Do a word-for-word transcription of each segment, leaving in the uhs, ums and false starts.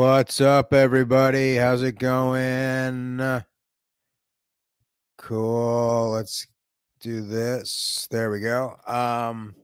What's up, everybody? How's it going? Cool. Let's do this. There we go. Um,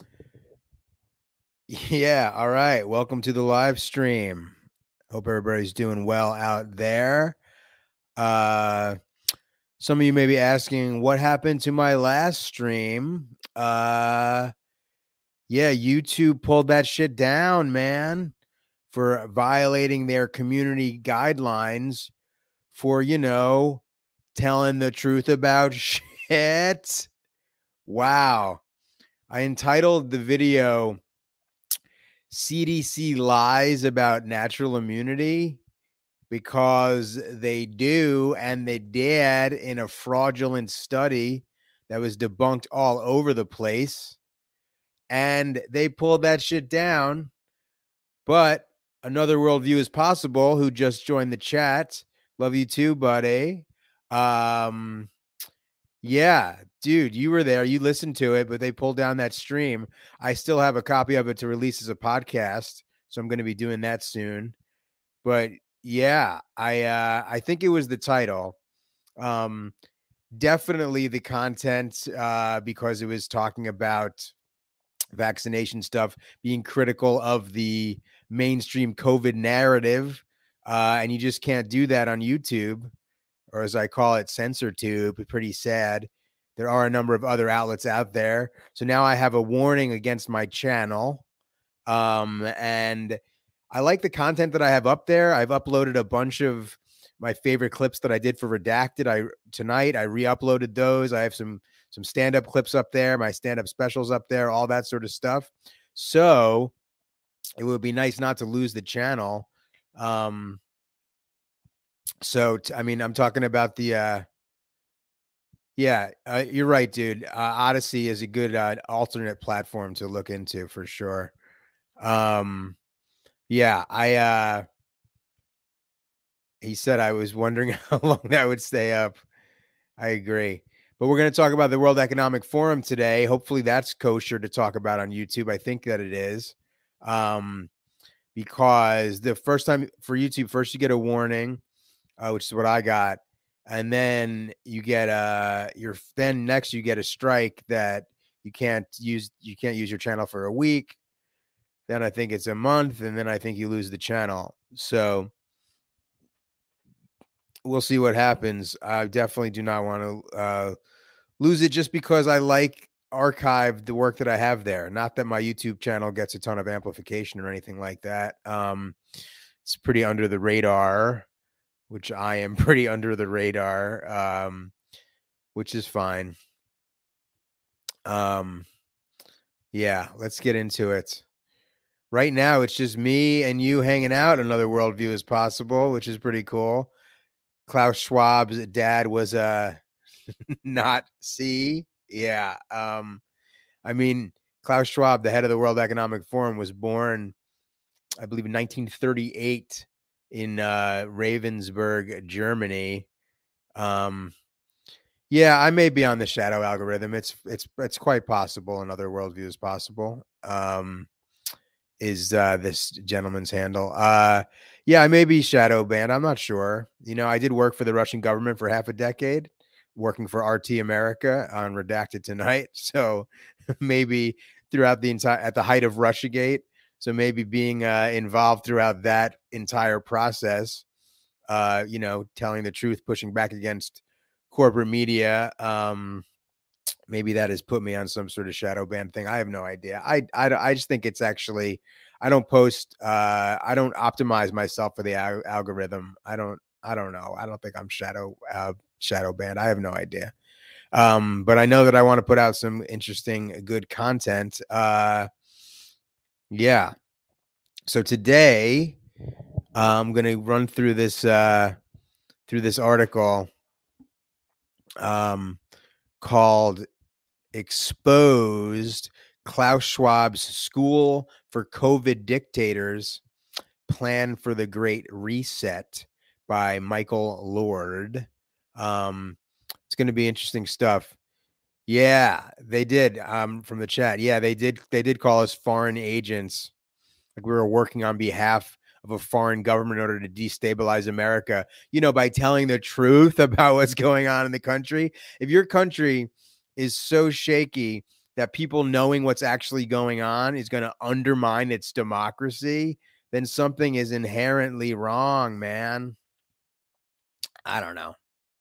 yeah. All right. Welcome to the live stream. Hope everybody's doing well out there. Uh, some of you may be asking, what happened to my last stream? Uh, yeah, YouTube pulled that shit down, man, for violating their community guidelines for, you know, telling the truth about shit. Wow. I entitled the video C D C Lies About Natural Immunity because they do and they did in a fraudulent study that was debunked all over the place. And they pulled that shit down. But Another Worldview is Possible, who just joined the chat. Love you too, buddy. Um, yeah, dude, you were there. You listened to it, but they pulled down that stream. I still have a copy of it to release as a podcast, so I'm going to be doing that soon. But yeah, I uh, I think it was the title. Um, definitely the content uh, because it was talking about vaccination stuff, being critical of the mainstream COVID narrative, uh, and you just can't do that on YouTube, or as I call it, censor tube. Pretty sad. There are a number of other outlets out there. So now I have a warning against my channel. Um, and I like the content that I have up there. I've uploaded a bunch of my favorite clips that I did for Redacted. I tonight I re-uploaded those. I have some some stand-up clips up there, my stand-up specials up there, all that sort of stuff. So it would be nice not to lose the channel. Um, so t- I mean, I'm talking about the uh yeah, uh, you're right, dude. Uh, Odyssey is a good uh, alternate platform to look into for sure. Um, yeah, I. Uh, he said I was wondering how long that would stay up. I agree, but we're going to talk about the World Economic Forum today. Hopefully, that's kosher to talk about on YouTube. I think that it is, um, because the first time for YouTube, first you get a warning, uh, which is what I got. And then you get a your then next you get a strike that you can't use you can't use your channel for a week. Then I think it's a month, and then I think you lose the channel. So we'll see what happens. I definitely do not want to uh, lose it just because I like archive the work that I have there. Not that my YouTube channel gets a ton of amplification or anything like that. Um, it's pretty under the radar, which I am pretty under the radar, um, which is fine. Um, yeah, let's get into it. Right now, it's just me and you hanging out. Another Worldview is Possible, which is pretty cool. Klaus Schwab's dad was a uh, not C. Yeah. Um, I mean, Klaus Schwab, the head of the World Economic Forum, was born, I believe, in nineteen thirty-eight in uh, Ravensburg, Germany. Um, yeah, I may be on the shadow algorithm. It's it's it's quite possible. Another Worldview is Possible. Um, is uh, this gentleman's handle? Uh, yeah, I may be shadow banned. I'm not sure. You know, I did work for the Russian government for half a decade, working for R T America on Redacted Tonight. So maybe throughout the entire at the height of Russiagate. So maybe being uh, involved throughout that entire process, uh, you know, telling the truth, pushing back against corporate media. Um, maybe that has put me on some sort of shadow ban thing. I have no idea. I, I, I just think it's actually, I don't post, uh, I don't optimize myself for the al- algorithm. I don't, I don't know. I don't think I'm shadow, uh, shadow banned. I have no idea. Um, but I know that I want to put out some interesting, good content. Uh, yeah. So today I'm going to run through this, uh, through this article, um, called Exposed: Klaus Schwab's School for COVID Dictators Plan for the Great Reset by Michael Lord. Um, it's going to be interesting stuff. Yeah, they did. Um, from the chat. Yeah, they did. They did call us foreign agents. Like we were working on behalf of a foreign government in order to destabilize America, you know, by telling the truth about what's going on in the country. If your country is so shaky that people knowing what's actually going on is going to undermine its democracy, then something is inherently wrong, man. I don't know.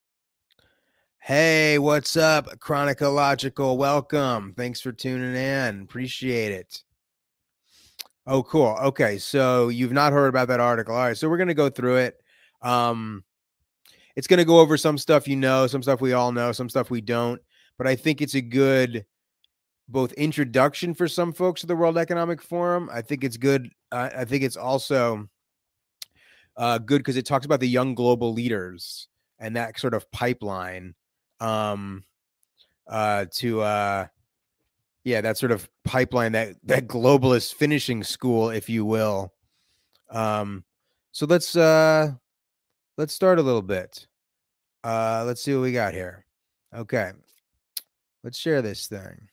Hey, what's up, Chronological? Welcome. Thanks for tuning in. Appreciate it. Oh, cool. Okay, so you've not heard about that article. All right, so we're going to go through it. Um, it's going to go over some stuff you know, some stuff we all know, some stuff we don't. But I think it's a good both introduction for some folks to the World Economic Forum. I think it's good. Uh, I think it's also uh, good because it talks about the young global leaders and that sort of pipeline um, uh, to, uh, yeah, that sort of pipeline, that that globalist finishing school, if you will. Um, so let's uh, let's start a little bit. Uh, let's see what we got here. Okay, let's share this thing.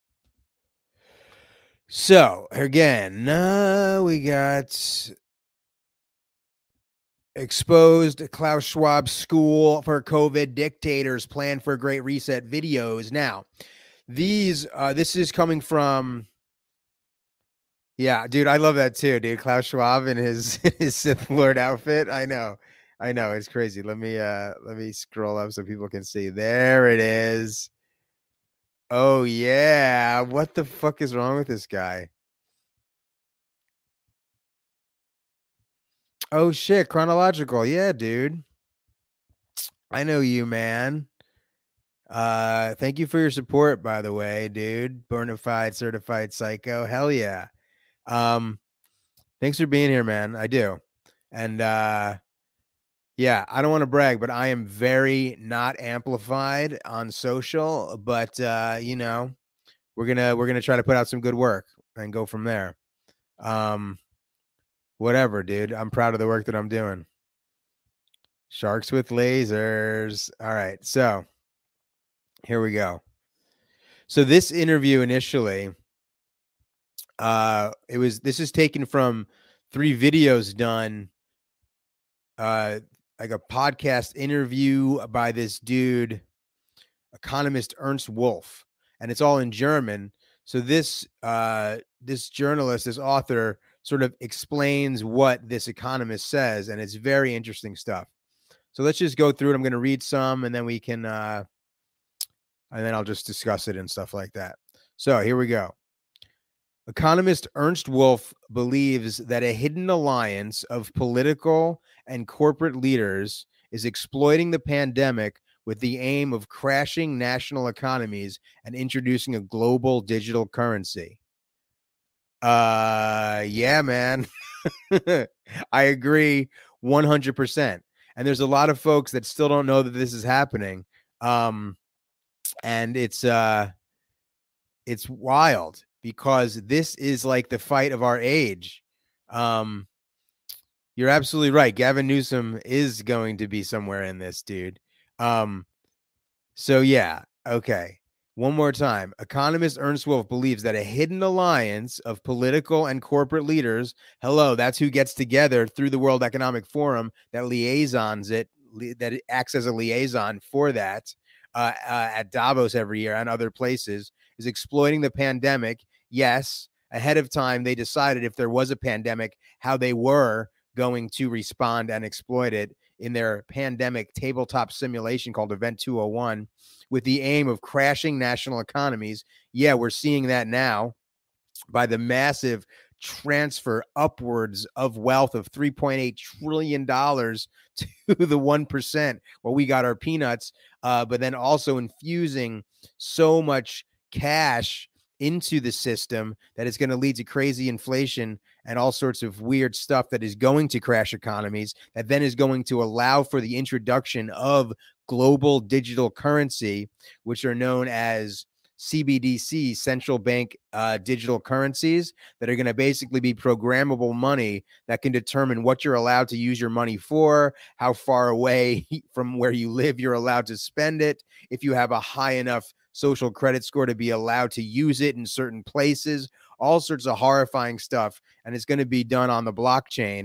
So again, uh, we got exposed Klaus Schwab school for COVID dictators plan for great reset videos. Now, these, uh, this is coming from, yeah, dude, I love that too, dude. Klaus Schwab in his, his Sith Lord outfit. I know, I know, it's crazy. Let me, uh, let me scroll up so people can see. There it is. Oh yeah. What the fuck is wrong with this guy? Oh shit, Chronological. Yeah, dude. I know you, man. Uh, thank you for your support, by the way, dude. Bonafide certified psycho. Hell yeah. Um, thanks for being here, man. I do. And uh yeah, I don't want to brag, but I am very not amplified on social, but uh, you know, we're gonna we're gonna try to put out some good work and go from there. Um whatever, dude. I'm proud of the work that I'm doing. Sharks with lasers. All right, so here we go. So this interview initially, uh, it was this is taken from three videos done, uh, like a podcast interview by this dude, economist Ernst Wolf, and it's all in German. So this uh, this journalist, this author, sort of explains what this economist says, and it's very interesting stuff. So let's just go through it. I'm going to read some, and then we can, uh, and then I'll just discuss it and stuff like that. So here we go. Economist Ernst Wolf believes that a hidden alliance of political and corporate leaders is exploiting the pandemic with the aim of crashing national economies and introducing a global digital currency. Uh, yeah, man. I agree one hundred percent. And there's a lot of folks that still don't know that this is happening. Um, and it's, uh, it's wild because this is like the fight of our age. Um, you're absolutely right. Gavin Newsom is going to be somewhere in this, dude. Um, so yeah, okay. One more time. Economist Ernst Wolf believes that a hidden alliance of political and corporate leaders, hello, that's who gets together through the World Economic Forum, that liaisons it, li- that it acts as a liaison for that uh, uh, at Davos every year and other places, is exploiting the pandemic. Yes, ahead of time, they decided if there was a pandemic, how they were going to respond and exploit it in their pandemic tabletop simulation called Event two oh one, with the aim of crashing national economies. Yeah, we're seeing that now by the massive transfer upwards of wealth of three point eight trillion dollars to the one percent. Well, we got our peanuts, uh, but then also infusing so much cash into the system that is going to lead to crazy inflation and all sorts of weird stuff that is going to crash economies, that then is going to allow for the introduction of global digital currency, which are known as C B D C, central bank uh, digital currencies, that are going to basically be programmable money that can determine what you're allowed to use your money for, how far away from where you live you're allowed to spend it, if you have a high enough social credit score to be allowed to use it in certain places, all sorts of horrifying stuff. And it's going to be done on the blockchain.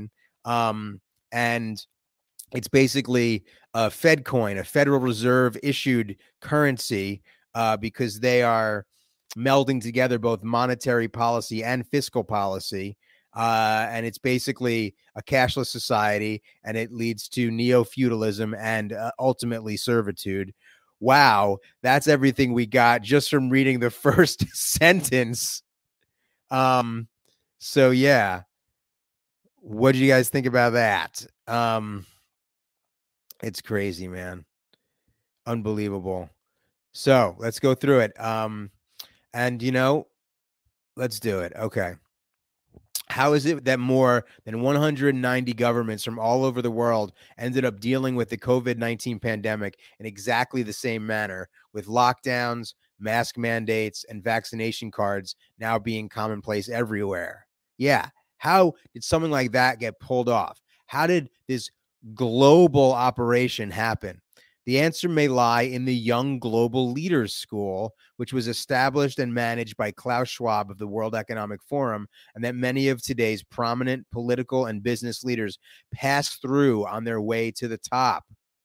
Um, and it's basically a Fed coin, a Federal Reserve issued currency, uh, because they are melding together both monetary policy and fiscal policy. Uh, and it's basically a cashless society, and it leads to neo-feudalism and uh, ultimately servitude. Wow, that's everything we got just from reading the first sentence. Um, so yeah, what do you guys think about that? Um, it's crazy, man. Unbelievable. So let's go through it. Um, and you know, let's do it. Okay. How is it that more than one hundred ninety governments from all over the world ended up dealing with the COVID nineteen pandemic in exactly the same manner, with lockdowns, mask mandates, and vaccination cards now being commonplace everywhere? Yeah. How did something like that get pulled off? How did this global operation happen? The answer may lie in the Young Global Leaders School, which was established and managed by Klaus Schwab of the World Economic Forum, and that many of today's prominent political and business leaders pass through on their way to the top.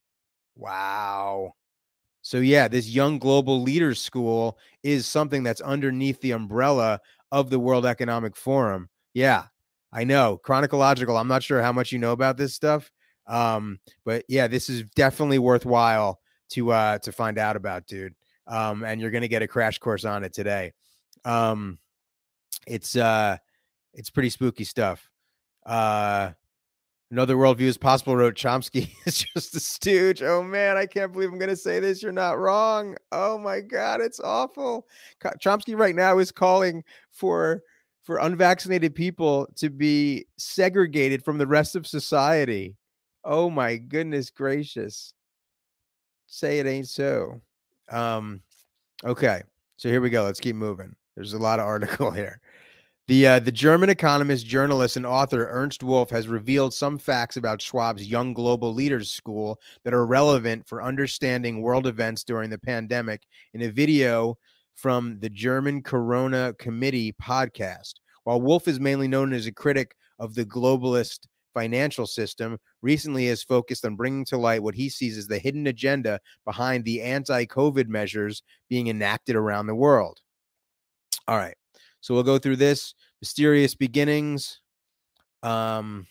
Wow. So yeah, this Young Global Leaders School is something that's underneath the umbrella of the World Economic Forum. Yeah, I know. Chronological. I'm not sure how much you know about this stuff. Um, but yeah, this is definitely worthwhile to uh to find out about, dude. Um, and you're gonna get a crash course on it today. Um, it's uh it's pretty spooky stuff. Uh Another worldview is possible, wrote Chomsky. It's just a stooge. Oh man, I can't believe I'm going to say this. You're not wrong. Oh my God, it's awful. Chomsky right now is calling for for unvaccinated people to be segregated from the rest of society. Oh my goodness gracious. Say it ain't so. Um, okay, so here we go. Let's keep moving. There's a lot of article here. The uh, the German economist, journalist, and author Ernst Wolf has revealed some facts about Schwab's Young Global Leaders School that are relevant for understanding world events during the pandemic in a video from the German Corona Committee podcast. While Wolf is mainly known as a critic of the globalist financial system, recently has focused on bringing to light what he sees as the hidden agenda behind the anti-COVID measures being enacted around the world. All right. So we'll go through this. Mysterious beginnings. Um,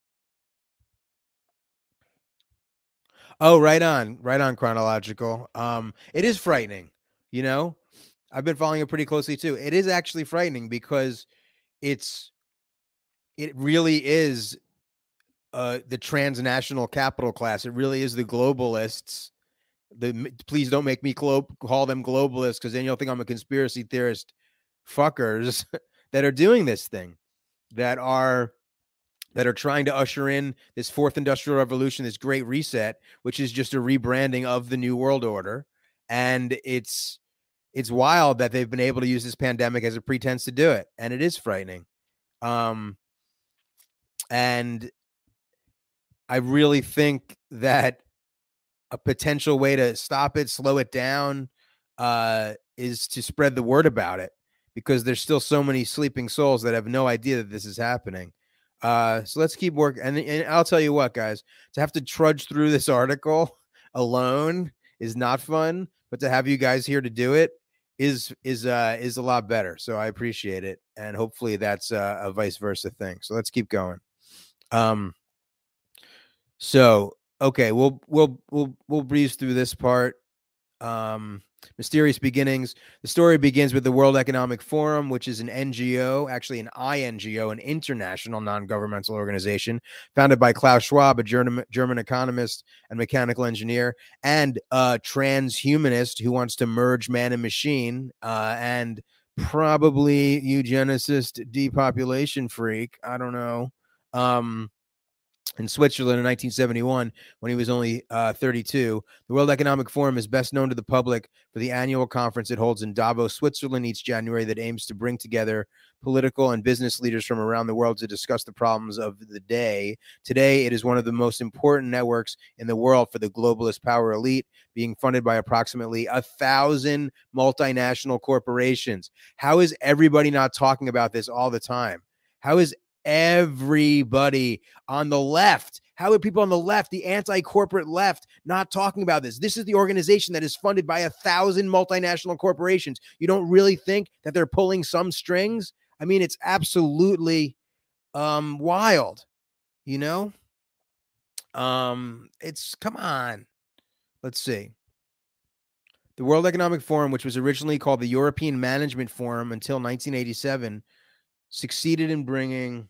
oh, right on, right on chronological. Um, it is frightening, you know. I've been following it pretty closely too. It is actually frightening because it's it really is uh, the transnational capital class. It really is the globalists. The please don't make me clo- call them globalists, because then you'll think I'm a conspiracy theorist. Fuckers that are doing this thing, that are that are trying to usher in this fourth industrial revolution, this great reset, which is just a rebranding of the new world order. And it's it's wild that they've been able to use this pandemic as a pretense to do it, and it is frightening. Um, and I really think that a potential way to stop it, slow it down, uh, is to spread the word about it, because there's still so many sleeping souls that have no idea that this is happening. Uh, so let's keep working. And, and I'll tell you what, guys, to have to trudge through this article alone is not fun, but to have you guys here to do it is is uh, is a lot better. So I appreciate it, and hopefully that's uh, a vice versa thing. So let's keep going. Um, so okay, we'll we'll we'll we'll breeze through this part. Um, mysterious beginnings. The story begins with the World Economic Forum, which is an N G O, actually an I N G O, an international non-governmental organization founded by Klaus Schwab, a German, German economist and mechanical engineer, and a transhumanist who wants to merge man and machine, uh, and probably eugenicist depopulation freak. I don't know. Um, in Switzerland in nineteen seventy-one, when he was only uh, thirty-two. The World Economic Forum is best known to the public for the annual conference it holds in Davos, Switzerland each January, that aims to bring together political and business leaders from around the world to discuss the problems of the day. Today, it is one of the most important networks in the world for the globalist power elite, being funded by approximately a thousand multinational corporations. How is everybody not talking about this all the time? How is Everybody on the left. How are people on the left, the anti-corporate left, not talking about this? This is the organization that is funded by a thousand multinational corporations. You don't really think that they're pulling some strings? I mean, it's absolutely um, wild, you know? Um, it's, come on. Let's see. The World Economic Forum, which was originally called the European Management Forum until nineteen eighty-seven, succeeded in bringing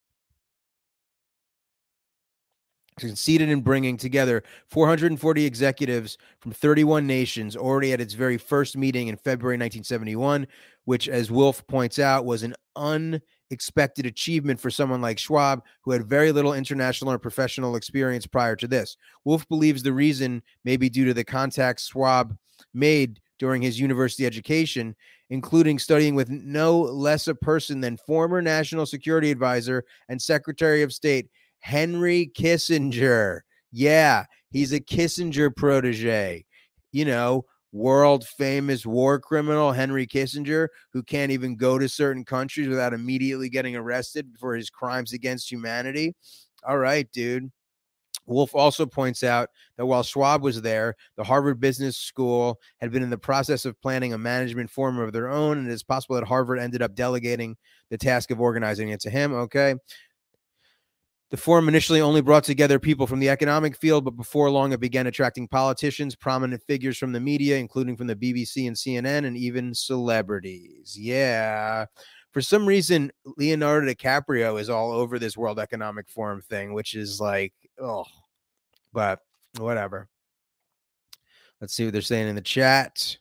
succeeded in bringing together four hundred forty executives from thirty-one nations already at its very first meeting in February nineteen seventy-one, which, as Wolf points out, was an unexpected achievement for someone like Schwab, who had very little international or professional experience prior to this. Wolf believes the reason may be due to the contacts Schwab made during his university education, including studying with no less a person than former National Security Advisor and Secretary of State Henry Kissinger. Yeah, he's a Kissinger protege. You know, world famous war criminal Henry Kissinger, who can't even go to certain countries without immediately getting arrested for his crimes against humanity. All right, dude. Wolf also points out that while Schwab was there, the Harvard Business School had been in the process of planning a management forum of their own, and it's possible that Harvard ended up delegating the task of organizing it to him. Okay. The forum initially only brought together people from the economic field, but before long it began attracting politicians, prominent figures from the media, including from the B B C and C N N, and even celebrities. Yeah. For some reason, Leonardo DiCaprio is all over this World Economic Forum thing, which is like, oh, but whatever. Let's see what they're saying in the chat.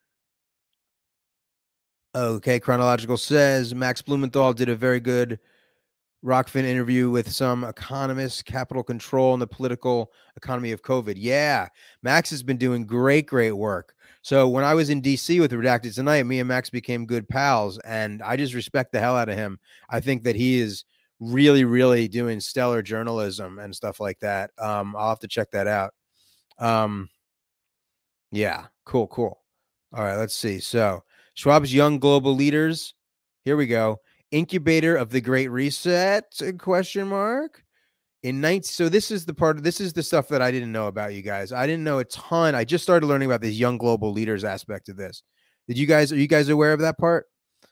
Okay, Chronological says Max Blumenthal did a very good Rockfin interview with some economists, capital control, and the political economy of COVID. Yeah, Max has been doing great, great work. So when I was in D C with Redacted Tonight, me and Max became good pals, and I just respect the hell out of him. I think that he is really, really doing stellar journalism and stuff like that. Um, I'll have to check that out. Um, yeah, cool, cool. All right, let's see. So Schwab's Young Global Leaders. Here we go. Incubator of the Great Reset, question mark. In nineteen, so this is the part of this is the stuff that I didn't know about, you guys. I didn't know a ton. I just started learning about this young global leaders aspect of this. Did you guys, are you guys aware of that part?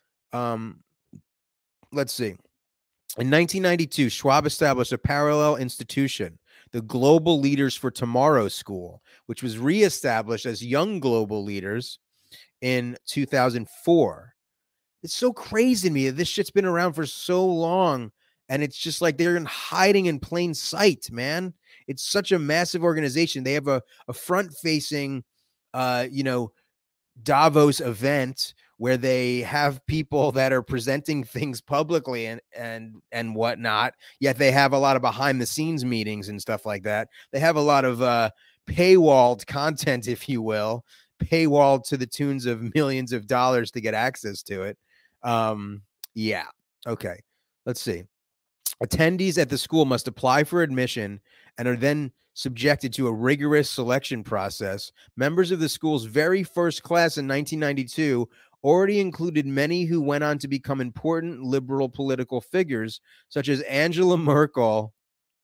Um, let's see. In nineteen ninety-two, Schwab established a parallel institution, the Global Leaders for Tomorrow School, which was reestablished as Young Global Leaders in two thousand four. It's so crazy to me that this shit's been around for so long, and it's just like they're in hiding in plain sight, man. It's such a massive organization. They have a, a front-facing, uh, you know, Davos event where they have people that are presenting things publicly and and and whatnot. Yet they have a lot of behind-the-scenes meetings and stuff like that. They have a lot of uh, paywalled content, if you will, paywalled to the tunes of millions of dollars to get access to it. Um, yeah. Okay. Let's see. Attendees at the school must apply for admission and are then subjected to a rigorous selection process. Members of the school's very first class in nineteen ninety-two already included many who went on to become important liberal political figures, such as Angela Merkel,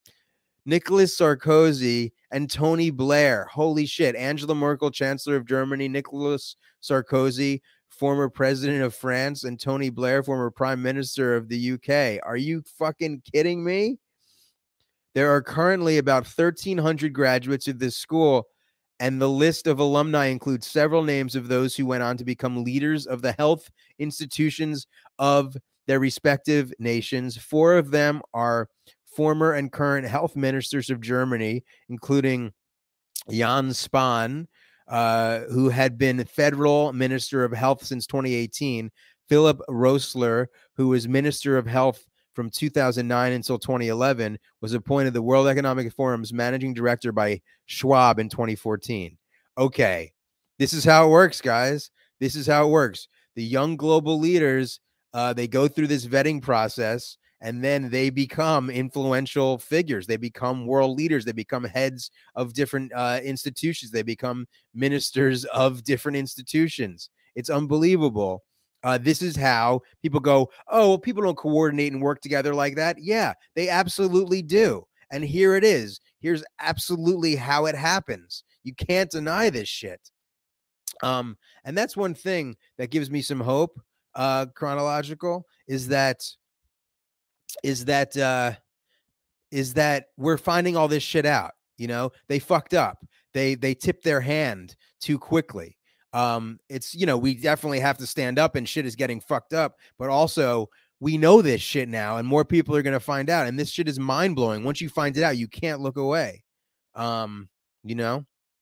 Nicolas Sarkozy, and Tony Blair. Holy shit. Angela Merkel, Chancellor of Germany, Nicolas Sarkozy, former president of France, and Tony Blair, former prime minister of the U K. Are you fucking kidding me? There are currently about thirteen hundred graduates of this school, and the list of alumni includes several names of those who went on to become leaders of the health institutions of their respective nations. Four of them are former and current health ministers of Germany, including Jens Spahn, uh, who had been federal minister of health since twenty eighteen, Philip Rösler, who was minister of health from two thousand nine until twenty eleven, was appointed the World Economic Forum's managing director by Schwab in twenty fourteen. Okay, this is how it works, guys. This is how it works. The young global leaders, uh, they go through this vetting process, and then they become influential figures. They become world leaders. They become heads of different uh, institutions. They become ministers of different institutions. It's unbelievable. Uh, this is how people go, oh, well, people don't coordinate and work together like that. Yeah, they absolutely do. And here it is. Here's absolutely how it happens. You can't deny this shit. Um, and that's one thing that gives me some hope, uh, chronological, is that is that uh is that we're finding all this shit out. You know, they fucked up. They they tipped their hand too quickly. Um, it's, you know, we definitely have to stand up and shit is getting fucked up, but also we know this shit now and more people are going to find out. And this shit is mind blowing. Once you find it out, you can't look away. Um, you know,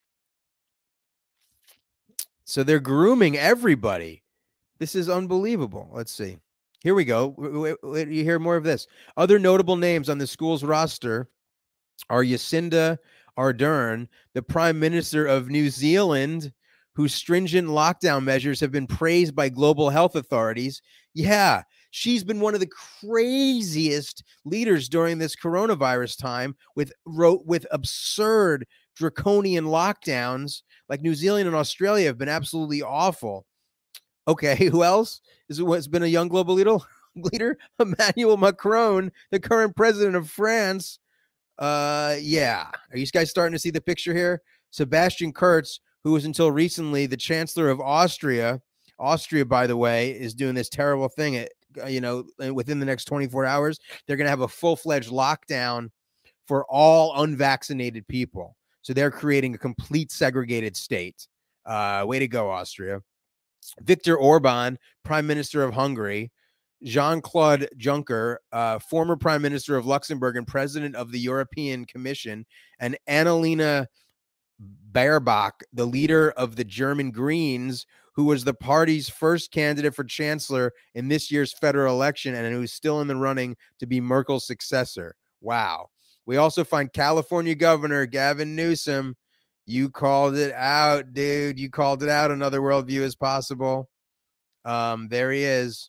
so they're grooming everybody. This is unbelievable. Let's see. Here we go. You hear more of this. Other notable names on the school's roster are Jacinda Ardern, the Prime Minister of New Zealand, whose stringent lockdown measures have been praised by global health authorities. Yeah, she's been one of the craziest leaders during this coronavirus time with with absurd draconian lockdowns. Like New Zealand and Australia have been absolutely awful. Okay, who else is what's been a young global leader? Leader Emmanuel Macron, the current president of France. Uh, yeah. Are you guys starting to see the picture here? Sebastian Kurz, who was until recently the chancellor of Austria. Austria, by the way, is doing this terrible thing. At, you know, within the next twenty-four hours, they're going to have a full-fledged lockdown for all unvaccinated people. So they're creating a complete segregated state. Uh, way to go, Austria. Viktor Orban, Prime Minister of Hungary. Jean-Claude Juncker, uh, former Prime Minister of Luxembourg and President of the European Commission, and Annalena Baerbock, the leader of the German Greens, who was the party's first candidate for chancellor in this year's federal election and who's still in the running to be Merkel's successor. Wow. We also find California Governor Gavin Newsom. You called it out, dude. You called it out. Another worldview is possible. Um, there he is.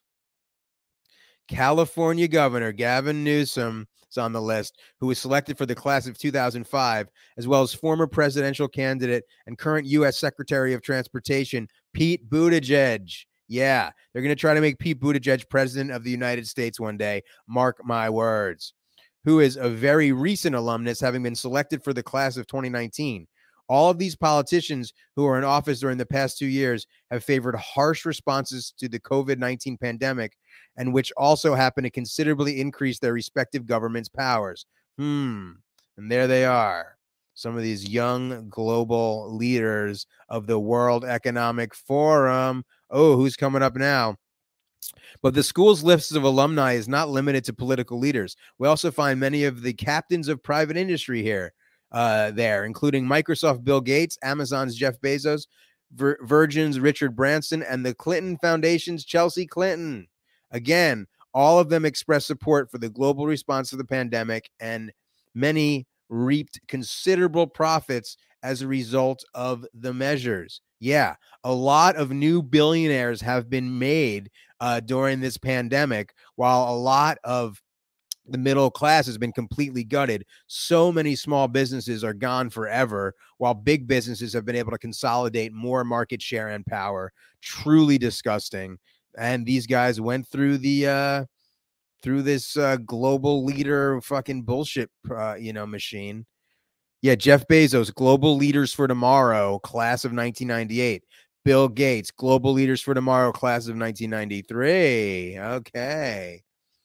California Governor Gavin Newsom is on the list, who was selected for the class of two thousand five, as well as former presidential candidate and current U S Secretary of Transportation, Pete Buttigieg. Yeah, they're going to try to make Pete Buttigieg president of the United States one day. Mark my words. Who is a very recent alumnus, having been selected for the class of twenty nineteen. All of these politicians who are in office during the past two years have favored harsh responses to the COVID nineteen pandemic, and which also happen to considerably increase their respective government's powers. Hmm. And there they are. Some of these young global leaders of the World Economic Forum. Oh, who's coming up now? But the school's list of alumni is not limited to political leaders. We also find many of the captains of private industry here. Uh, there, including Microsoft Bill Gates, Amazon's Jeff Bezos, Vir- Virgin's Richard Branson, and the Clinton Foundation's Chelsea Clinton. Again, all of them express support for the global response to the pandemic, and many reaped considerable profits as a result of the measures. Yeah, a lot of new billionaires have been made uh, during this pandemic, while a lot of the middle class has been completely gutted. So many small businesses are gone forever, while big businesses have been able to consolidate more market share and power. Truly disgusting. And these guys went through the uh, through this uh, global leader fucking bullshit, uh, you know, machine. Yeah, Jeff Bezos, Global Leaders for Tomorrow, class of nineteen ninety-eight. Bill Gates, Global Leaders for Tomorrow, class of nineteen ninety-three. Okay.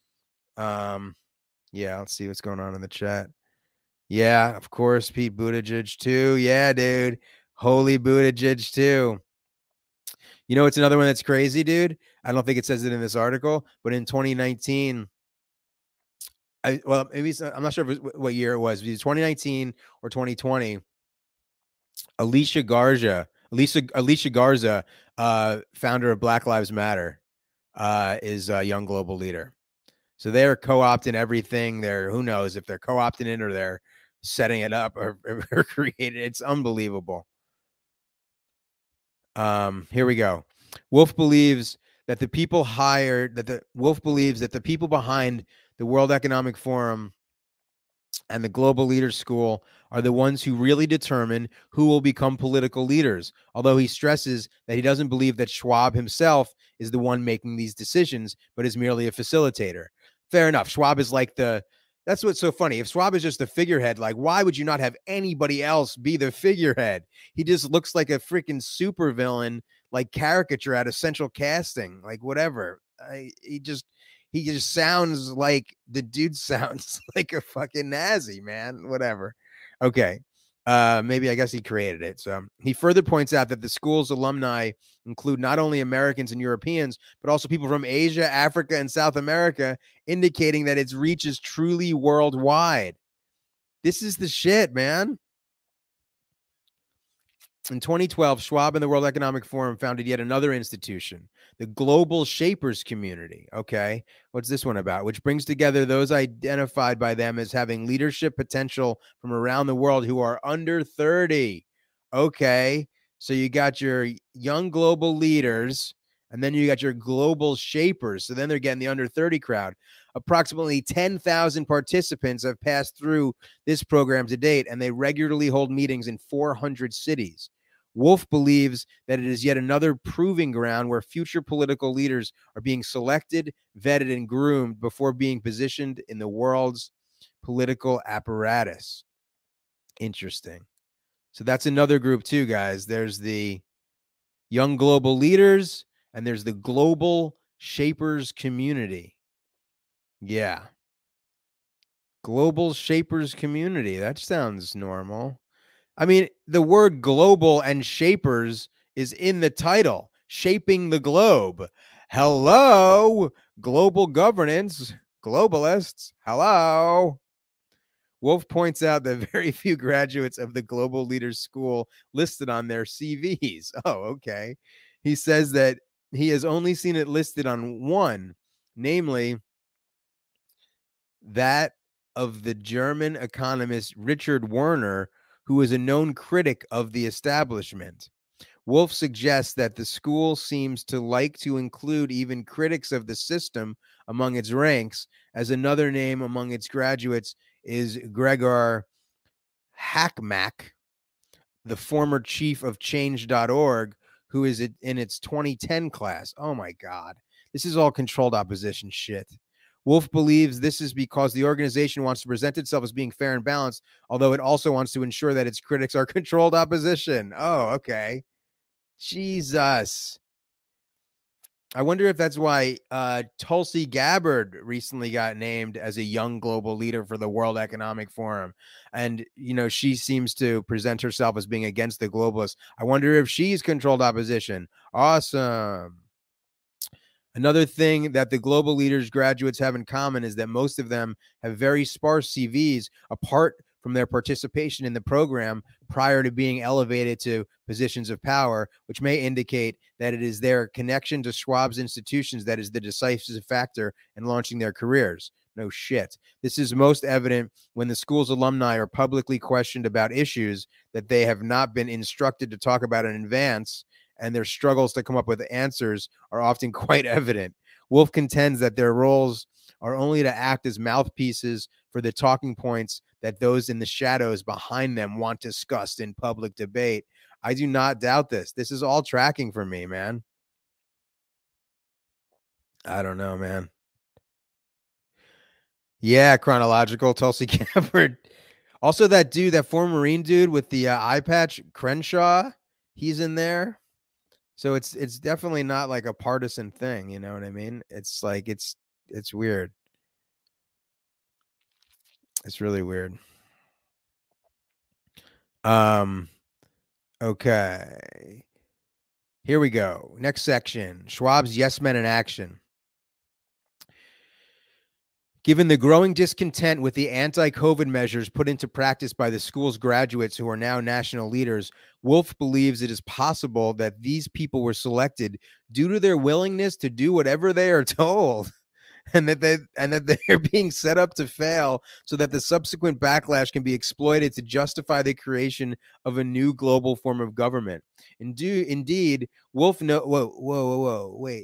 Um. Yeah, let's see what's going on in the chat. Yeah, of course, Pete Buttigieg too. Yeah, dude. Holy Buttigieg too. You know, it's another one that's crazy, dude. I don't think it says it in this article, but in twenty nineteen, I well, maybe I'm not sure if it, what year it was. It was twenty nineteen or twenty twenty. Alicia Garza, Alicia Alicia Garza, uh, founder of Black Lives Matter, uh, is a young global leader. So they're co-opting everything. They're, who knows if they're co-opting it or they're setting it up or, or creating it. It's unbelievable. Um, here we go. Wolf believes that the people hired, that the Wolf believes that the people behind the World Economic Forum and the Global Leaders School are the ones who really determine who will become political leaders, although he stresses that he doesn't believe that Schwab himself is the one making these decisions, but is merely a facilitator. Fair enough. Schwab is like the, that's what's so funny. If Schwab is just the figurehead, like, why would you not have anybody else be the figurehead? He just looks like a freaking supervillain, like caricature out of Central Casting, like whatever. I, he just, he just sounds like the dude sounds like a fucking Nazi, man. Whatever. Okay. Uh, maybe I guess he created it. So he further points out that the school's alumni include not only Americans and Europeans, but also people from Asia, Africa, and South America, indicating that its reach is truly worldwide. This is the shit, man. In twenty twelve, Schwab and the World Economic Forum founded yet another institution, the Global Shapers Community. Okay, what's this one about? Which brings together those identified by them as having leadership potential from around the world who are under thirty. Okay, so you got your young global leaders, and then you got your global shapers. So then they're getting the under thirty crowd. Approximately ten thousand participants have passed through this program to date, and they regularly hold meetings in four hundred cities. Wolf believes that it is yet another proving ground where future political leaders are being selected, vetted, and groomed before being positioned in the world's political apparatus. Interesting. So that's another group too, guys. There's the young global leaders, and there's the Global Shapers Community. Yeah. Global Shapers Community. That sounds normal. I mean, the word global and shapers is in the title, shaping the globe. Hello, global governance, globalists. Hello. Wolf points out that very few graduates of the Global Leaders School listed on their C Vs. Oh, okay. He says that he has only seen it listed on one, namely that of the German economist Richard Werner, who is a known critic of the establishment. Wolf suggests that the school seems to like to include even critics of the system among its ranks, as another name among its graduates is Gregor Hackmack, the former chief of change dot org, who is in its twenty ten class. Oh my God. This is all controlled opposition shit. Wolf believes this is because the organization wants to present itself as being fair and balanced, although it also wants to ensure that its critics are controlled opposition. Oh, okay. Jesus. I wonder if that's why uh, Tulsi Gabbard recently got named as a young global leader for the World Economic Forum. And, you know, she seems to present herself as being against the globalists. I wonder if she's controlled opposition. Awesome. Another thing that the global leaders graduates have in common is that most of them have very sparse C Vs apart from their participation in the program prior to being elevated to positions of power, which may indicate that it is their connection to Schwab's institutions that is the decisive factor in launching their careers. No shit. This is most evident when the school's alumni are publicly questioned about issues that they have not been instructed to talk about in advance, and their struggles to come up with answers are often quite evident. Wolf contends that their roles are only to act as mouthpieces for the talking points that those in the shadows behind them want discussed in public debate. I do not doubt this. This is all tracking for me, man. I don't know, man. Yeah, chronological, Tulsi Gabbard. Also, that dude, that former Marine dude with the uh, eye patch, Crenshaw, he's in there. So it's it's definitely not like a partisan thing, you know what I mean? It's like it's it's weird. It's really weird. Um okay. Here we go. Next section. Schwab's yes men in action. Given the growing discontent with the anti-COVID measures put into practice by the school's graduates who are now national leaders, Wolf believes it is possible that these people were selected due to their willingness to do whatever they are told, and that they and that they're being set up to fail so that the subsequent backlash can be exploited to justify the creation of a new global form of government. Indeed, indeed, Wolf no whoa, whoa, whoa, whoa, wait.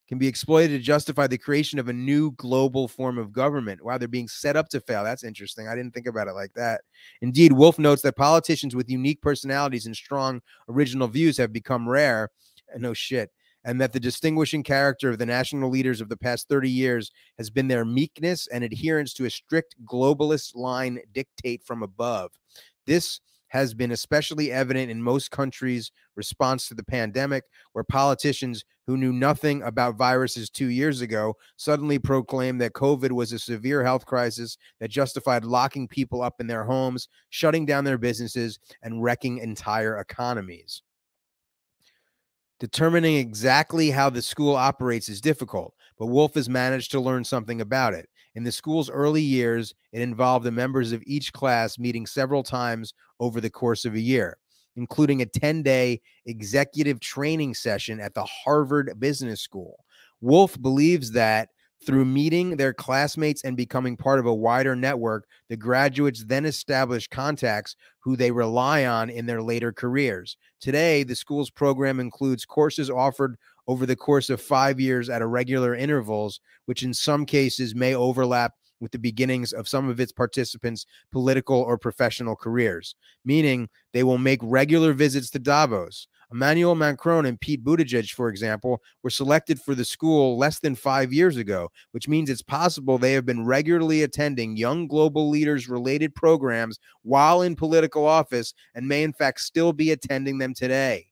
can be exploited to justify the creation of a new global form of government. Wow, they're being set up to fail. That's interesting. I didn't think about it like that. Indeed, Wolf notes that politicians with unique personalities and strong original views have become rare. No shit. And that the distinguishing character of the national leaders of the past thirty years has been their meekness and adherence to a strict globalist line dictate from above. This has been especially evident in most countries' response to the pandemic, where politicians who knew nothing about viruses two years ago suddenly proclaimed that COVID was a severe health crisis that justified locking people up in their homes, shutting down their businesses, and wrecking entire economies. Determining exactly how the school operates is difficult, but Wolf has managed to learn something about it. In the school's early years, it involved the members of each class meeting several times over the course of a year, including a ten-day executive training session at the Harvard Business School. Wolf believes that through meeting their classmates and becoming part of a wider network, the graduates then establish contacts who they rely on in their later careers. Today, the school's program includes courses offered over the course of five years at irregular intervals, which in some cases may overlap with the beginnings of some of its participants' political or professional careers, meaning they will make regular visits to Davos. Emmanuel Macron and Pete Buttigieg, for example, were selected for the school less than five years ago, which means it's possible they have been regularly attending young global leaders related programs while in political office and may in fact still be attending them today.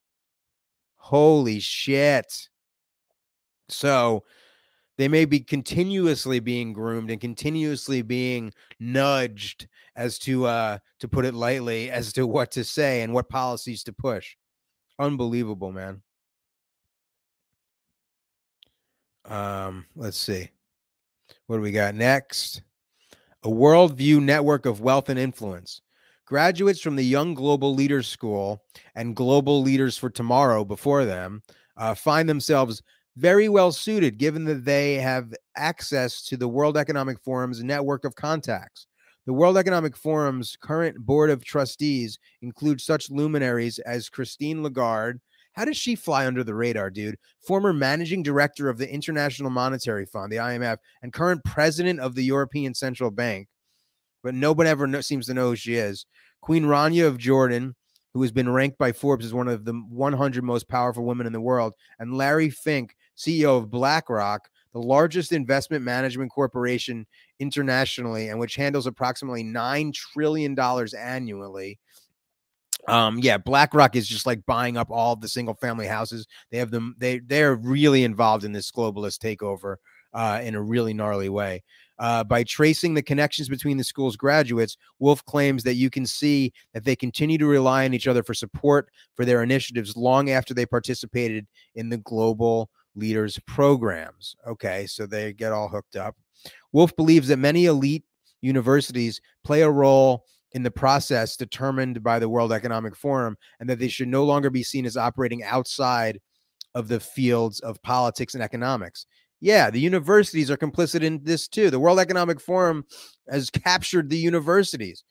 Holy shit. So they may be continuously being groomed and continuously being nudged, as to uh to put it lightly, as to what to say and what policies to push. Unbelievable, man. Um, let's see. What do we got next? A worldview network of wealth and influence. Graduates from the Young Global Leaders School and Global Leaders for Tomorrow before them uh, find themselves very well suited, given that they have access to the World Economic Forum's network of contacts. The World Economic Forum's current board of trustees include such luminaries as Christine Lagarde. How does she fly under the radar, dude? Former managing director of the International Monetary Fund, the I M F, and current president of the European Central Bank. But no one ever know, seems to know who she is. Queen Rania of Jordan, who has been ranked by Forbes as one of the one hundred most powerful women in the world, and Larry Fink, C E O of BlackRock, the largest investment management corporation internationally, and which handles approximately nine trillion dollars annually. Um, yeah, BlackRock is just like buying up all of the single family houses. They have them. They they're really involved in this globalist takeover uh, in a really gnarly way. Uh, by tracing the connections between the school's graduates, Wolf claims that you can see that they continue to rely on each other for support for their initiatives long after they participated in the global leaders programs. Okay, so they get all hooked up. Wolf believes that many elite universities play a role in the process determined by the World Economic Forum, and that they should no longer be seen as operating outside of the fields of politics and economics. Yeah, the universities are complicit in this too. The World Economic Forum has captured the universities.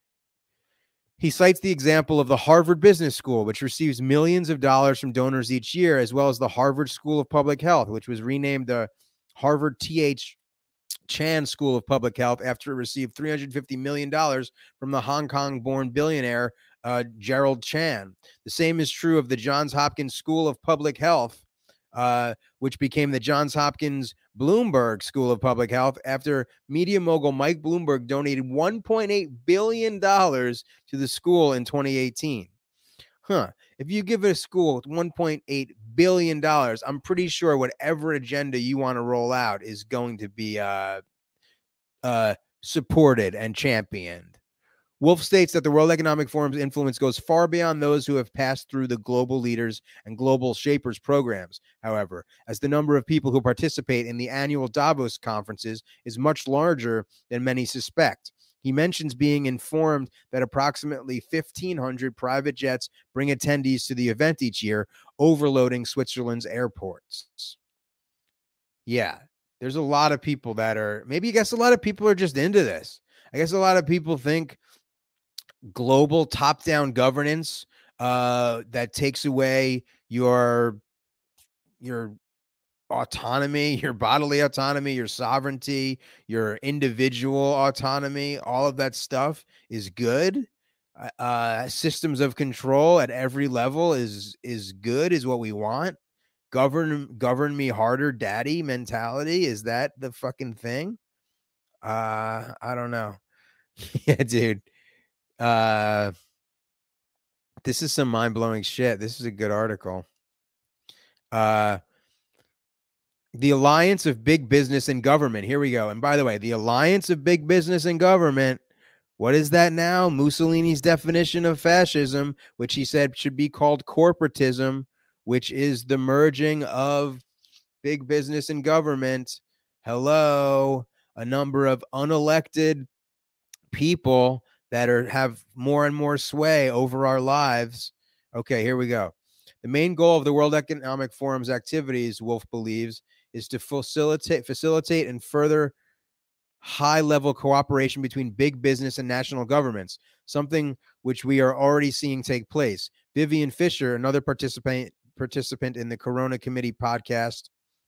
He cites the example of the Harvard Business School, which receives millions of dollars from donors each year, as well as the Harvard School of Public Health, which was renamed the Harvard T H Chan School of Public Health after it received three hundred fifty million dollars from the Hong Kong-born billionaire uh, Gerald Chan. The same is true of the Johns Hopkins School of Public Health, uh, which became the Johns Hopkins Bloomberg School of Public Health after media mogul Mike Bloomberg donated one point eight billion dollars to the school in twenty eighteen. Huh. If you give a school one point eight billion dollars, I'm pretty sure whatever agenda you want to roll out is going to be uh, uh, supported and championed. Wolf states that the World Economic Forum's influence goes far beyond those who have passed through the Global Leaders and Global Shapers programs, however, as the number of people who participate in the annual Davos conferences is much larger than many suspect. He mentions being informed that approximately fifteen hundred private jets bring attendees to the event each year, overloading Switzerland's airports. Yeah, there's a lot of people that are, maybe I guess a lot of people are just into this. I guess a lot of people think global top-down governance uh, that takes away your your autonomy, your bodily autonomy, your sovereignty, your individual autonomy, all of that stuff is good. Uh, uh, systems of control at every level is is good, is what we want. Govern govern me harder, daddy mentality, is that the fucking thing? Uh, I don't know. Yeah, dude. Uh, this is some mind blowing shit. This is a good article. Uh, The Alliance of Big Business and Government. Here we go. And by the way, the Alliance of Big Business and Government, what is that now? Mussolini's definition of fascism, which he said should be called corporatism, which is the merging of big business and government. Hello, a number of unelected people that are have more and more sway over our lives. Okay, here we go. The main goal of the World Economic Forum's activities, Wolf believes, is to facilitate facilitate and further high-level cooperation between big business and national governments, something which we are already seeing take place. Vivian Fisher, another participant participant in the Corona Committee podcast,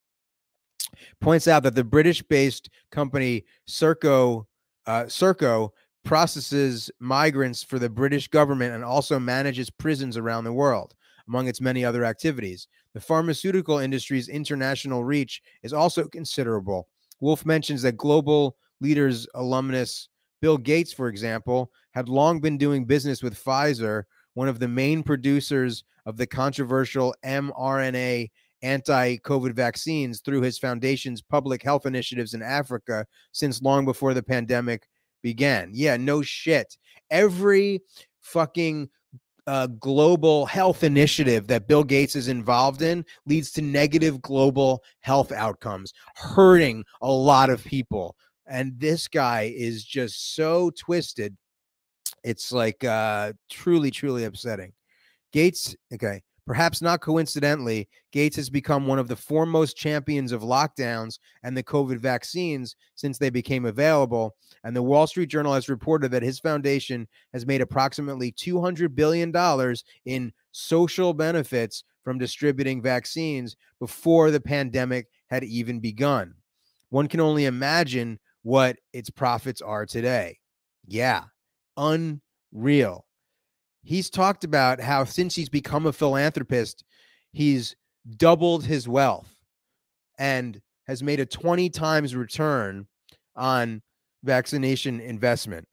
points out that the British-based company Serco uh, Serco processes migrants for the British government and also manages prisons around the world, among its many other activities. The pharmaceutical industry's international reach is also considerable. Wolf mentions that global leaders alumnus Bill Gates, for example, had long been doing business with Pfizer, one of the main producers of the controversial mRNA anti-COVID vaccines, through his foundation's public health initiatives in Africa since long before the pandemic began. Yeah, no shit. Every fucking uh, global health initiative that Bill Gates is involved in leads to negative global health outcomes, hurting a lot of people. And this guy is just so twisted. It's like uh, truly, truly upsetting. Gates, okay, perhaps not coincidentally, Gates has become one of the foremost champions of lockdowns and the COVID vaccines since they became available. And the Wall Street Journal has reported that his foundation has made approximately two hundred billion dollars in social benefits from distributing vaccines before the pandemic had even begun. One can only imagine what its profits are today. Yeah, unreal. He's talked about how since he's become a philanthropist, he's doubled his wealth and has made a twenty times return on vaccination investment.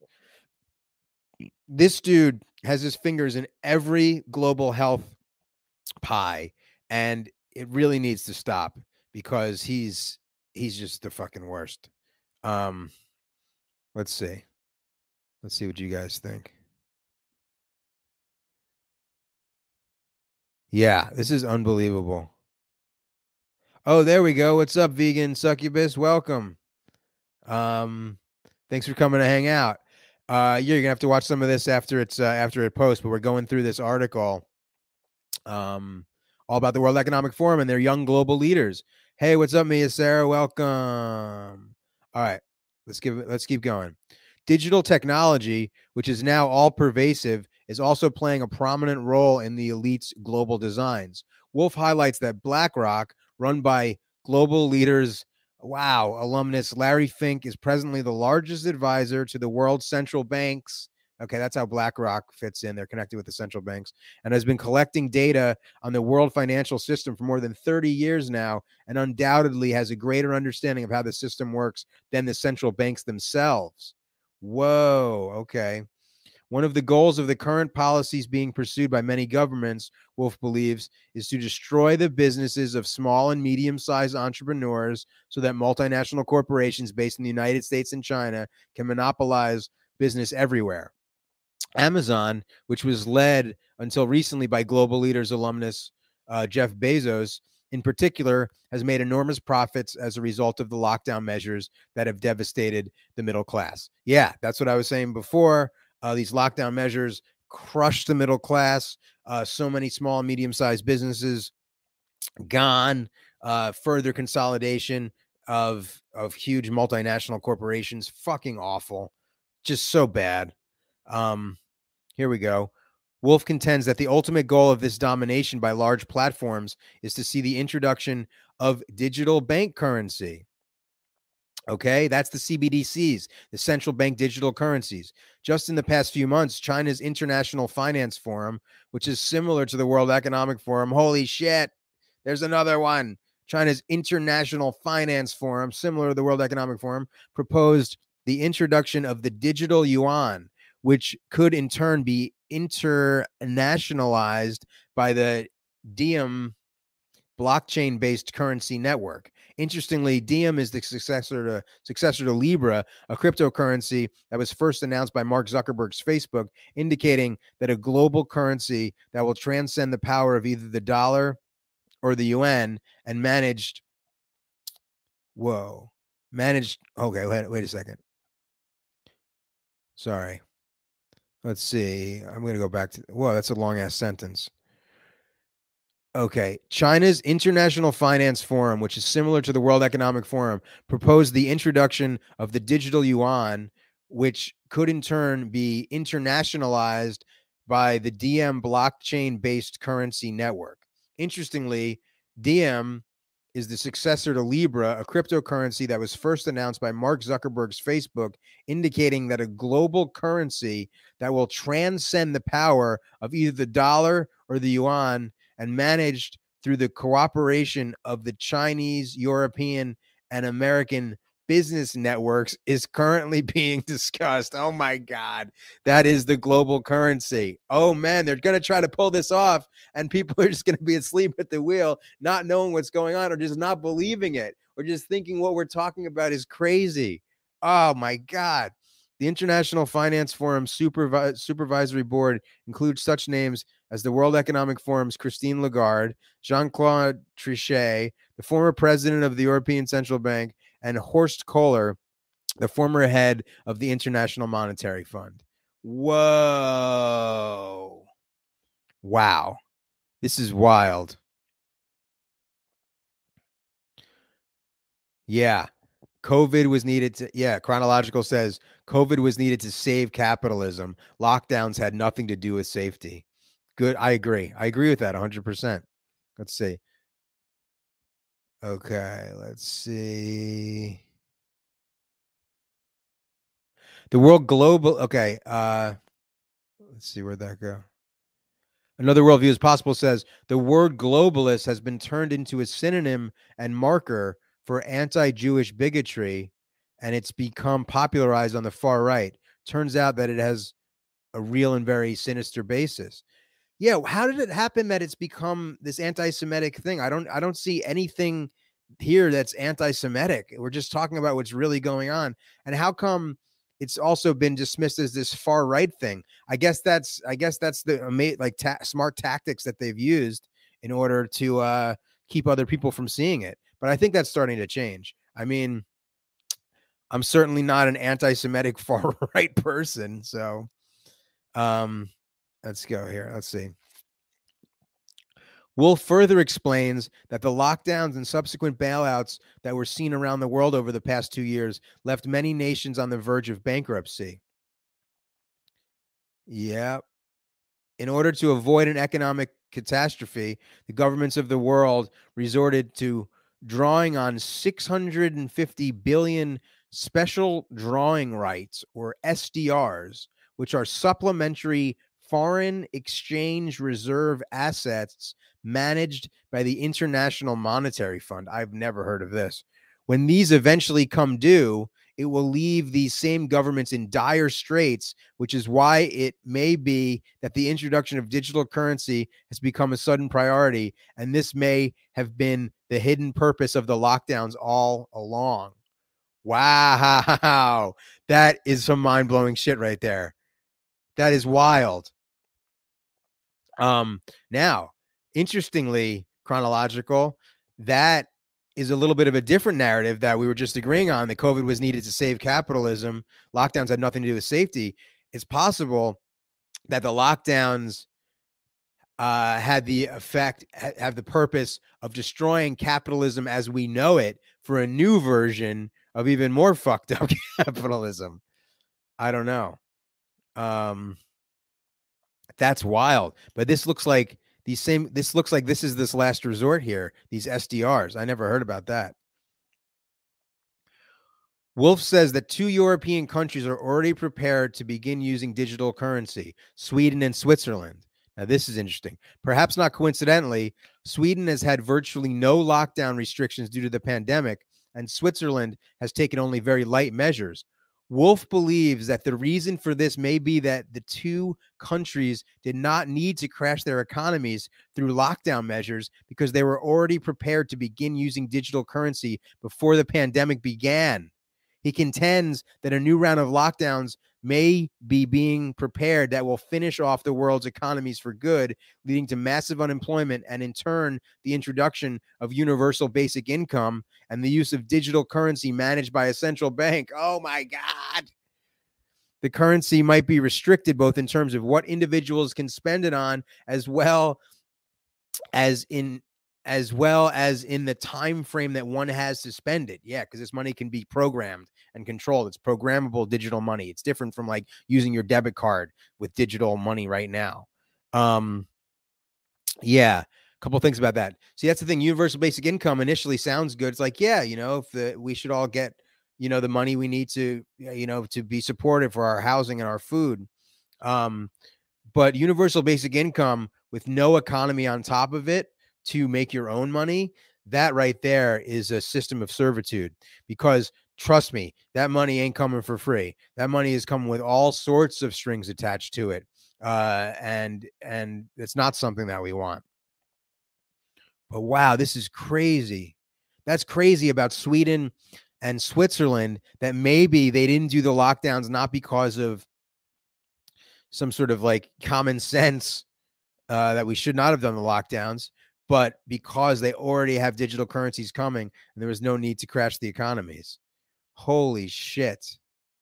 This dude has his fingers in every global health pie, and it really needs to stop because he's he's just the fucking worst. Um, let's see. Let's see what you guys think. Yeah, this is unbelievable. Oh, there we go. What's up, vegan succubus? Welcome. Um, thanks for coming to hang out. Uh, you're gonna have to watch some of this after it's uh, after it posts, but we're going through this article, um, all about the World Economic Forum and their young global leaders. Hey, what's up, Mia Sarah? Welcome. All right, let's give it. Let's keep going. Digital technology, which is now all pervasive, is also playing a prominent role in the elite's global designs. Wolf highlights that BlackRock, run by global leaders, wow, alumnus Larry Fink, is presently the largest advisor to the world's central banks. Okay, that's how BlackRock fits in. They're connected with the central banks and has been collecting data on the world financial system for more than thirty years now, and undoubtedly has a greater understanding of how the system works than the central banks themselves. Whoa, okay. One of the goals of the current policies being pursued by many governments, Wolf believes, is to destroy the businesses of small and medium-sized entrepreneurs so that multinational corporations based in the United States and China can monopolize business everywhere. Amazon, which was led until recently by global leaders alumnus uh, Jeff Bezos, in particular, has made enormous profits as a result of the lockdown measures that have devastated the middle class. Yeah, that's what I was saying before. Uh, these lockdown measures crushed the middle class. Uh, so many small and medium-sized businesses gone. Uh, further consolidation of of huge multinational corporations. Fucking awful. Just so bad. Um, here we go. Wolf contends that the ultimate goal of this domination by large platforms is to see the introduction of digital bank currency. Okay, that's the C B D Cs, the central bank digital currencies. Just in the past few months, China's International Finance Forum, which is similar to the World Economic Forum, holy shit, there's another one. China's International Finance Forum, similar to the World Economic Forum, proposed the introduction of the digital yuan, which could in turn be internationalized by the Diem blockchain-based currency network. Interestingly, Diem is the successor to successor to Libra, a cryptocurrency that was first announced by Mark Zuckerberg's Facebook, indicating that a global currency that will transcend the power of either the dollar or the yuan and managed. Whoa, managed. Okay, wait, wait a second. Sorry. Let's see. I'm going to go back to. Whoa, that's a long ass sentence. Okay. China's International Finance Forum, which is similar to the World Economic Forum, proposed the introduction of the digital yuan, which could in turn be internationalized by the Diem blockchain-based currency network. Interestingly, Diem is the successor to Libra, a cryptocurrency that was first announced by Mark Zuckerberg's Facebook, indicating that a global currency that will transcend the power of either the dollar or the yuan and managed through the cooperation of the Chinese, European, and American business networks is currently being discussed. Oh my God, that is the global currency. Oh man, they're going to try to pull this off and people are just going to be asleep at the wheel, not knowing what's going on or just not believing it or just thinking what we're talking about is crazy. Oh my God. The International Finance Forum Supervi- Supervisory Board includes such names as the World Economic Forum's Christine Lagarde, Jean-Claude Trichet, the former president of the European Central Bank, and Horst Kohler, the former head of the International Monetary Fund. Whoa. Wow. This is wild. Yeah. COVID was needed to, yeah, Chronological says COVID was needed to save capitalism. Lockdowns had nothing to do with safety. Good. I agree. I agree with that one hundred percent. Let's see. Okay. Let's see. The world global. Okay. Uh, let's see where'd that go. Another worldview is possible says the word globalist has been turned into a synonym and marker for anti-Jewish bigotry, and it's become popularized on the far right. Turns out that it has a real and very sinister basis. Yeah, how did it happen that it's become this anti-Semitic thing? I don't I don't see anything here that's anti-Semitic. We're just talking about what's really going on. And how come it's also been dismissed as this far right thing? I guess that's I guess that's the ama- like ta- smart tactics that they've used in order to uh, keep other people from seeing it. But I think that's starting to change. I mean, I'm certainly not an anti-Semitic far right person, so um let's go here. Let's see. Wolf further explains that the lockdowns and subsequent bailouts that were seen around the world over the past two years left many nations on the verge of bankruptcy. Yeah. In order to avoid an economic catastrophe, the governments of the world resorted to drawing on six hundred fifty billion special drawing rights, or S D Rs, which are supplementary foreign exchange reserve assets managed by the International Monetary Fund. I've never heard of this. When these eventually come due, it will leave these same governments in dire straits, which is why it may be that the introduction of digital currency has become a sudden priority. And this may have been the hidden purpose of the lockdowns all along. Wow. That is some mind-blowing shit right there. That is wild. Um, now, interestingly, Chronological, that is a little bit of a different narrative that we were just agreeing on, that COVID was needed to save capitalism. Lockdowns had nothing to do with safety. It's possible that the lockdowns uh, had the effect, ha- have the purpose of destroying capitalism as we know it for a new version of even more fucked up capitalism. I don't know. Um, That's wild. But this looks like These same, this looks like this is this last resort here, these S D Rs. I never heard about that. Wolf says that two European countries are already prepared to begin using digital currency, Sweden and Switzerland. Now, this is interesting. Perhaps not coincidentally, Sweden has had virtually no lockdown restrictions due to the pandemic, and Switzerland has taken only very light measures. Wolf believes that the reason for this may be that the two countries did not need to crash their economies through lockdown measures because they were already prepared to begin using digital currency before the pandemic began. He contends that a new round of lockdowns may be being prepared that will finish off the world's economies for good, leading to massive unemployment and, in turn, the introduction of universal basic income and the use of digital currency managed by a central bank. Oh, my God. The currency might be restricted both in terms of what individuals can spend it on, as well as in as well as in the time frame that one has to spend it. Yeah, because this money can be programmed and controlled. It's programmable digital money. It's different from like using your debit card with digital money right now. Um, yeah, a couple things about that. See, that's the thing. Universal basic income initially sounds good. It's like, yeah, you know, if the, we should all get, you know, the money we need to, you know, to be supported for our housing and our food. Um, but universal basic income with no economy on top of it to make your own money, that right there is a system of servitude, because trust me, that money ain't coming for free. That money is coming with all sorts of strings attached to it. Uh, and, and it's not something that we want. But wow, this is crazy. That's crazy about Sweden and Switzerland, that maybe they didn't do the lockdowns, not because of some sort of like common sense uh, that we should not have done the lockdowns, but because they already have digital currencies coming and there was no need to crash the economies. Holy shit.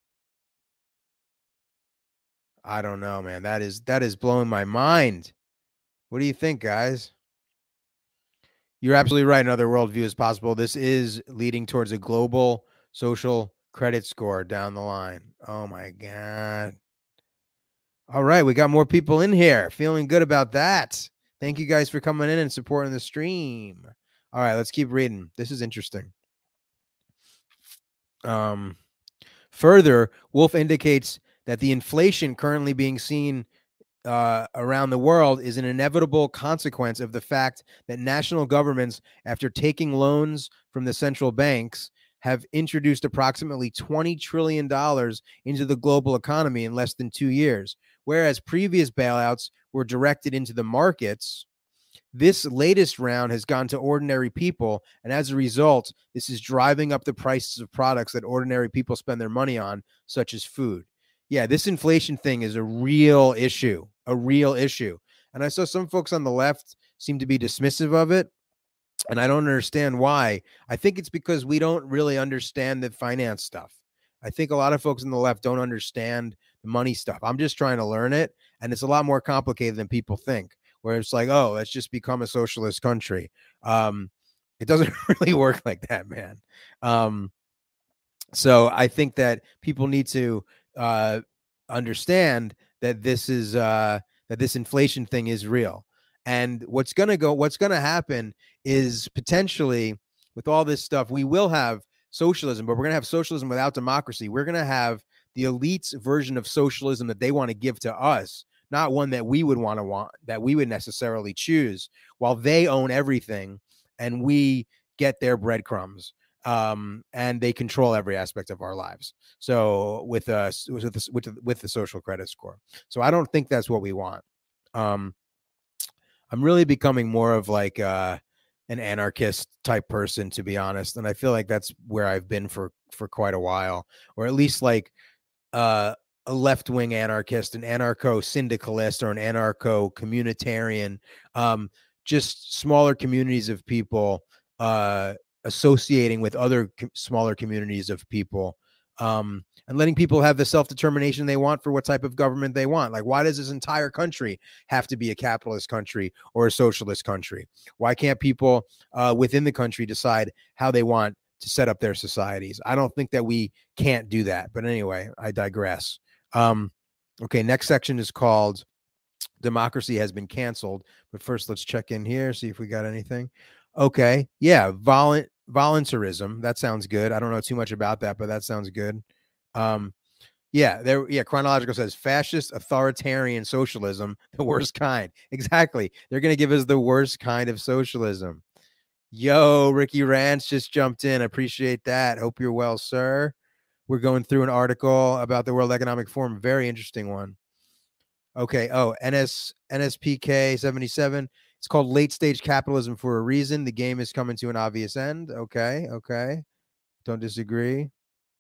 I don't know, man. That is, that is blowing my mind. What do you think, guys? You're absolutely right. Another worldview is possible. This is leading towards a global social credit score down the line. Oh my God. All right. We got more people in here. Feeling good about that. Thank you guys for coming in and supporting the stream. All right, let's keep reading. This is interesting. Um, further, Wolf indicates that the inflation currently being seen uh, around the world is an inevitable consequence of the fact that national governments, after taking loans from the central banks, have introduced approximately twenty trillion dollars into the global economy in less than two years. Whereas previous bailouts were directed into the markets, this latest round has gone to ordinary people, and as a result, this is driving up the prices of products that ordinary people spend their money on, such as food. Yeah, this inflation thing is a real issue, a real issue. And I saw some folks on the left seem to be dismissive of it, and I don't understand why. I think it's because we don't really understand the finance stuff. I think a lot of folks on the left don't understand the money stuff. I'm just trying to learn it, and it's a lot more complicated than people think, where it's like, oh, let's just become a socialist country. Um, it doesn't really work like that, man. Um, so I think that people need to uh, understand that this is uh, that this inflation thing is real. And what's going to go, what's going to happen is potentially with all this stuff, we will have socialism, but we're going to have socialism without democracy. We're going to have the elite's version of socialism that they want to give to us, not one that we would want to want, that we would necessarily choose, while they own everything and we get their breadcrumbs. Um, and they control every aspect of our lives. So with us, with the, with the, with the social credit score. So I don't think that's what we want. Um, I'm really becoming more of like uh, an anarchist type person, to be honest. And I feel like that's where I've been for, for quite a while, or at least like uh, a left-wing anarchist, an anarcho-syndicalist, or an anarcho-communitarian, um, just smaller communities of people uh, associating with other co- smaller communities of people, um, and letting people have the self-determination they want for what type of government they want. Like, why does this entire country have to be a capitalist country or a socialist country? Why can't people uh, within the country decide how they want to set up their societies? I don't think that we can't do that. But anyway, I digress. Um, okay, next section is called democracy has been canceled. But first, let's check in here, see if we got anything. Okay. Yeah. Volun- voluntarism. That sounds good. I don't know too much about that, but that sounds good. Um, yeah, there. Yeah, chronological says fascist, authoritarian socialism, the worst kind. Exactly. They're gonna give us the worst kind of socialism. Yo, Ricky Ranch just jumped in. I appreciate that. Hope you're well, sir. We're going through an article about the World Economic Forum. Very interesting one. Okay. Oh, N S N S P K seventy-seven. It's called late stage capitalism for a reason. The game is coming to an obvious end. Okay. Okay. Don't disagree.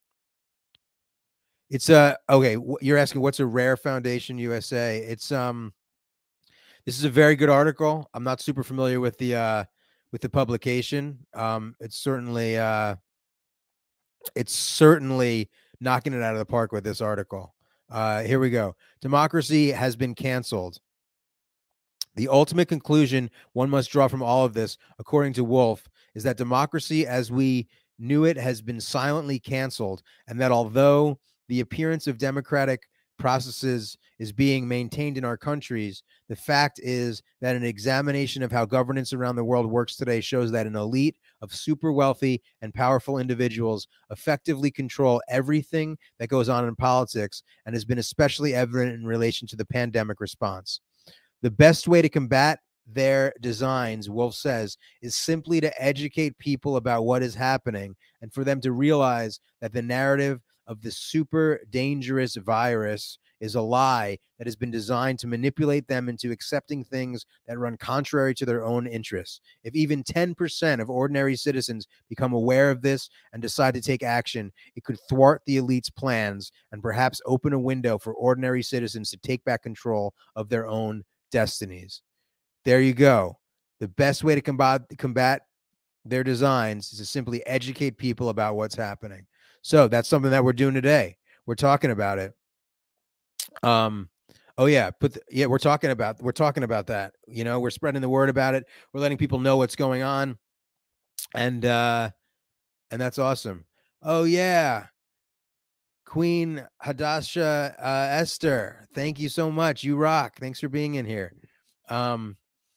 It's uh okay. You're asking what's a rare foundation U S A? It's um. This is a very good article. I'm not super familiar with the uh with the publication. Um, it's certainly uh, it's certainly knocking it out of the park with this article. Uh, here we go. Democracy has been canceled. The ultimate conclusion one must draw from all of this, according to Wolf, is that democracy as we knew it has been silently canceled, and that although the appearance of democratic processes is being maintained in our countries, the fact is that an examination of how governance around the world works today shows that an elite of super wealthy and powerful individuals effectively control everything that goes on in politics, and has been especially evident in relation to the pandemic response. The best way to combat their designs, Wolf says, is simply to educate people about what is happening and for them to realize that the narrative of the super dangerous virus is a lie that has been designed to manipulate them into accepting things that run contrary to their own interests. If even ten percent of ordinary citizens become aware of this and decide to take action, it could thwart the elite's plans and perhaps open a window for ordinary citizens to take back control of their own destinies. There you go. The best way to combat combat their designs is to simply educate people about what's happening. So that's something that we're doing today. We're talking about it. Um, oh yeah, put the, yeah, we're talking about we're talking about that. You know, we're spreading the word about it. We're letting people know what's going on, and uh, and that's awesome. Oh yeah, Queen Hadassah uh, Esther, thank you so much. You rock. Thanks for being in here. Um,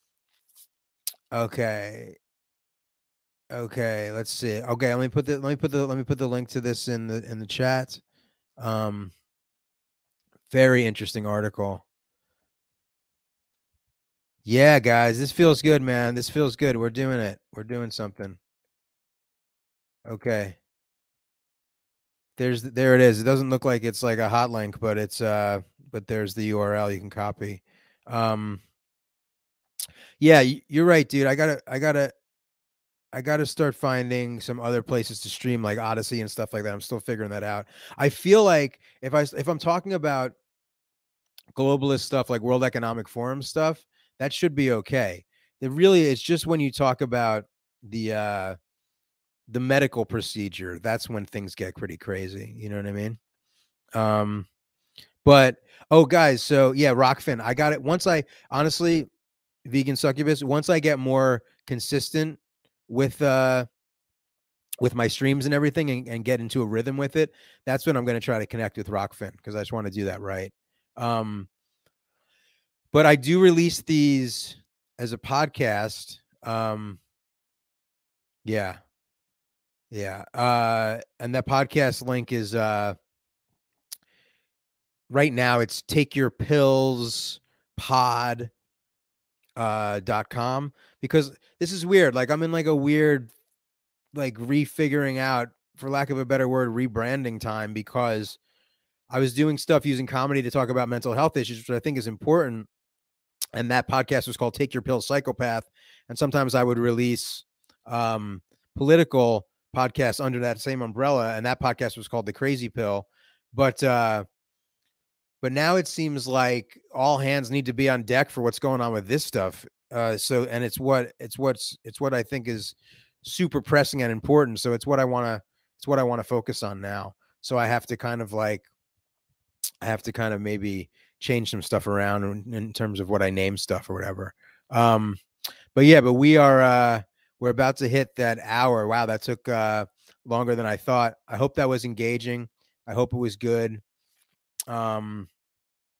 okay. Okay, let's see. Okay, let me put the let me put the let me put the link to this in the in the chat. Um very interesting article. Yeah, guys, this feels good, man. This feels good. We're doing it. We're doing something. Okay. There's there it is. It doesn't look like it's like a hot link, but it's uh but there's the U R L you can copy. Um Yeah, you're right, dude. I got to I got to I got to start finding some other places to stream like Odyssey and stuff like that. I'm still figuring that out. I feel like if I if I'm talking about globalist stuff like World Economic Forum stuff, that should be okay. It really it's just when you talk about the uh the medical procedure, that's when things get pretty crazy. You know what I mean? Um but oh guys, so yeah, Rockfin, I got it. Once I honestly, Vegan Succubus, once I get more consistent with uh with my streams and everything and, and get into a rhythm with it, that's when I'm going to try to connect with Rockfin because I just want to do that right. Um, but I do release these as a podcast. Um, yeah. Yeah. Uh, and that podcast link is uh, right now it's take your pills pod uh dot com, because this is weird. Like I'm in like a weird like refiguring out, for lack of a better word, rebranding time, because I was doing stuff using comedy to talk about mental health issues, which I think is important. And that podcast was called Take Your Pill Psychopath. And sometimes I would release um, political podcasts under that same umbrella. And that podcast was called The Crazy Pill. But uh, but now it seems like all hands need to be on deck for what's going on with this stuff. Uh, so and it's what it's what's it's what I think is super pressing and important. So it's what I want to it's what I want to focus on now. So I have to kind of like I have to kind of maybe change some stuff around in, in terms of what I name stuff or whatever. Um, but yeah, but we are uh, we're about to hit that hour. Wow, that took uh, longer than I thought. I hope that was engaging. I hope it was good. Um,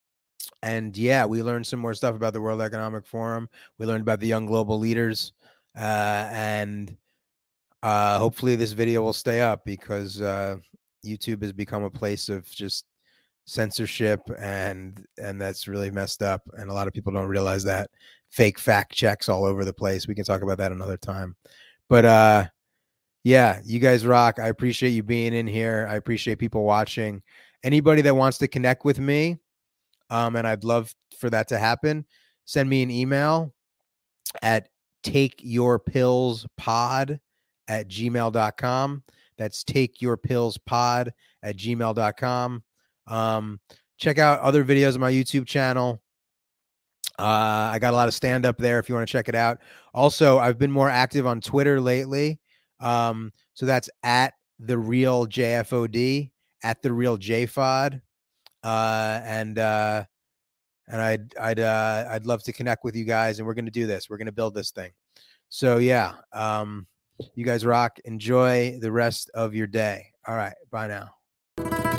and yeah, we learned some more stuff about the World Economic Forum. We learned about the young global leaders, uh, and uh, hopefully this video will stay up, because uh, YouTube has become a place of just censorship, and and that's really messed up, and a lot of people don't realize that. Fake fact checks all over the place. We can talk about that another time. But uh yeah, you guys rock. I appreciate you being in here. I appreciate people watching. Anybody that wants to connect with me, um and I'd love for that to happen, send me an email at takeyourpillspod at gmail dot com. That's takeyourpillspod at gmail dot com. Um, check out other videos on my YouTube channel. Uh, I got a lot of stand up there if you want to check it out. Also, I've been more active on Twitter lately. Um, so that's at the real J F O D, at the real J F O D. Uh, and, uh, and I'd, I'd, uh, I'd love to connect with you guys, and we're going to do this. We're going to build this thing. So yeah, um, you guys rock. Enjoy the rest of your day. All right. Bye now.